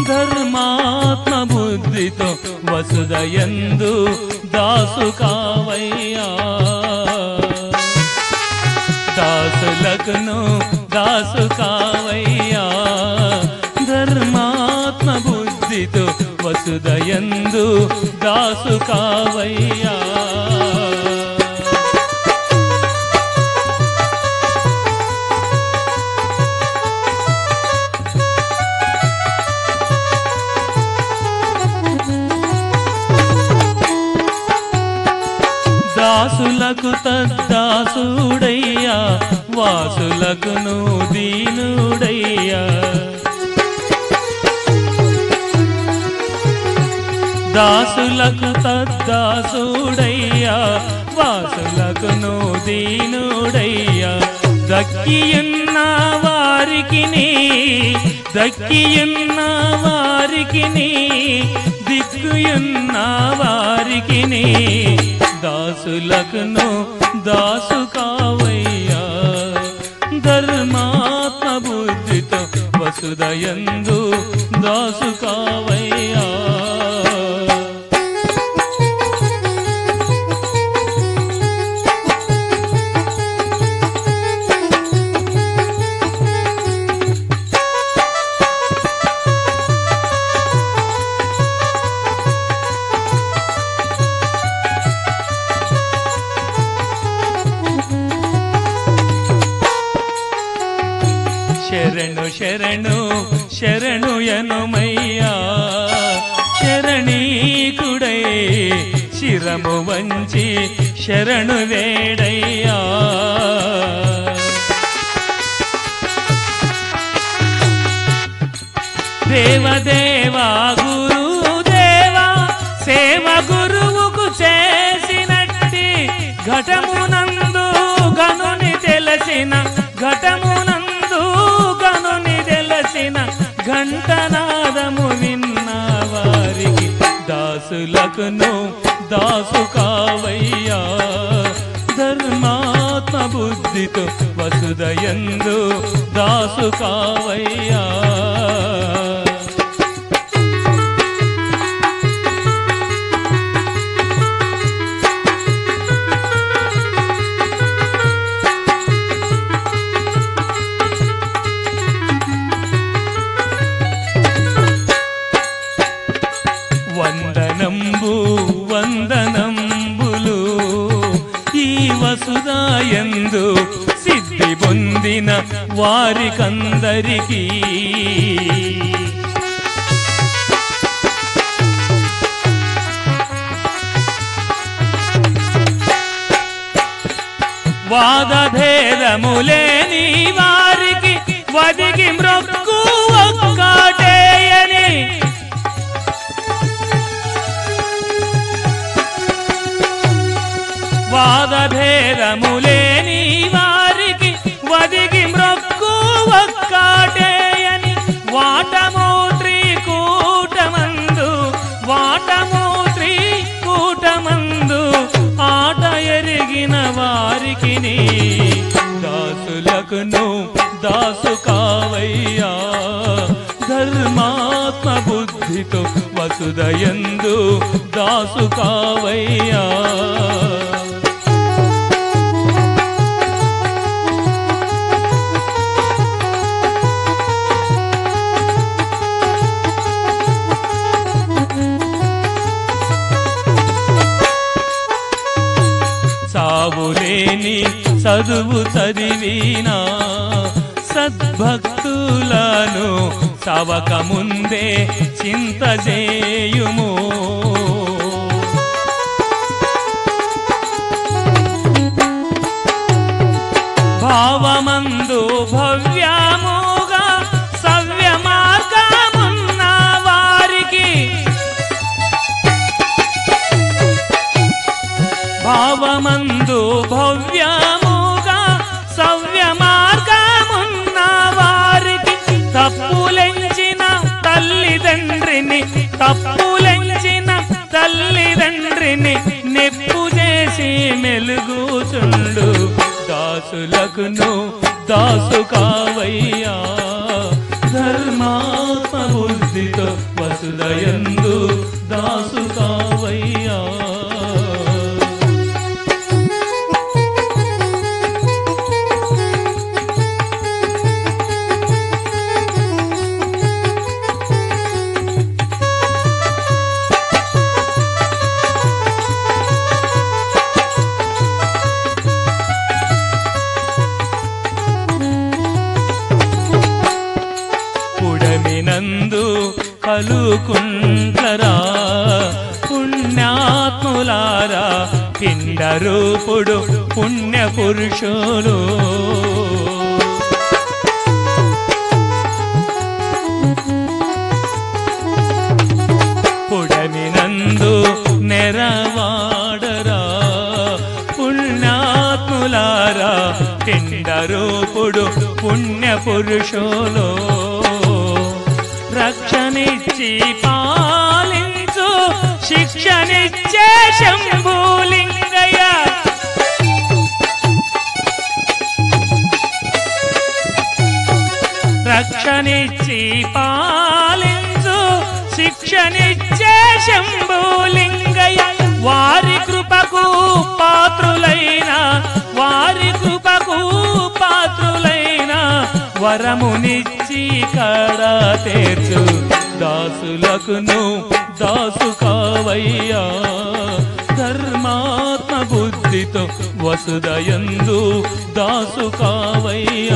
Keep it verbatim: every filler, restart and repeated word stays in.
ధర్మాత్మ బుద్ధితో వసుదయందు దాసు కావయ్యా దాసులకును దాసు కావయ్యా ధర్మాత్మ బుద్ధితో వసుదయందు దాసు కావయ్యా దాసులకు తద్దాసుడయ్యా వాసులకును దీనుడయ్యా దాసులకు తద్దాసుడయ్యా వాసులకును దీనుడయ్యా దక్కియున్న వారికిని దక్కియున్న వారికిని దిక్కుయున్న వారికిని దాసులకును దాసు కావయ్యా ధర్మాత్మ బుద్ధితో వసుదయందు దాసు కావయ్యా శరణు శరణు శరణు యనుమయ్యా శరణీకుడై శిరము వంచి శరణు వేడయ్యా దేవదేవా గురుదేవా సేవ గురువుకు చేసినట్టి ఘటమునందు గనుని తెలిసిన ఘటమునందు గనుని తెలిసిన ఘంటనాదము విన్న వారికి దాసులకును దాసు కావయ్యా ధర్మాత్మ బుద్ధితో వసుదయందు దాసు కావయ్యా వందనంబు వందనంబులు ఈ వసుదాయందు సిద్ధి పొందిన వారికందరికీ వాదభేదములేని వారికి వదిగి మ్రొక్కు ఒక్కటేయని వాదభేదములేని వారికి వదిగి మ్రొక్కు ఒక్కటేయని వాటము త్రికూటమందు వాటము త్రికూటమందు ఆట ఎరిగిన వారికిని దాసులకును దాసు కావయ్యా ధర్మాత్మ బుద్ధితో వసుదయందు దాసు కావయ్యా సావులేని చదువు చదివినా సద్భక్తులను సవక ముందే చింత చేయుము భావమందు భవ్యముగా సవ్య మార్గమున్న వారికి భావమందు భవ్యముగా సవ్య మార్గమున్న వారికి తప్పులెంచిన తల్లిదండ్రిని తప్పులెంచిన తల్లిదండ్రిని నెప్పు చేసి మెలుగుచుండు దాసులకును దాసు కావయ్యా ధర్మాత్మ బుద్ధితో వసుదయందు దాసు కావయ్యా. పుడమినందు కలుకుంటరా పుణ్యాత్ములారా పిండ రూపుడు పుణ్య పురుషులు. పుడమినందు నెరవాడరా పుణ్యాత్ములారా పిండ రూపుడు పుణ్య పురుషులు. రక్షణిచ్చి పాలించు శిక్షనిచ్చే శంభులింగయ్య. రక్షణిచ్చి పాలించు శిక్షనిచ్చే శంభులింగయ్య. వారి కృపకు పాత్రులైన వారి కృపకు పాత్రులైన వరమునిచ్చి కడా తీర్చు దాసులకును దాసు కావయ్యా. ధర్మాత్మ బుద్ధితో వసుదయందు దాసు కావయ్యా.